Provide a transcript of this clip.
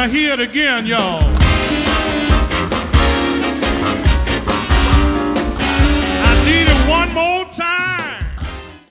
I hear it again, y'all. I need it one more time.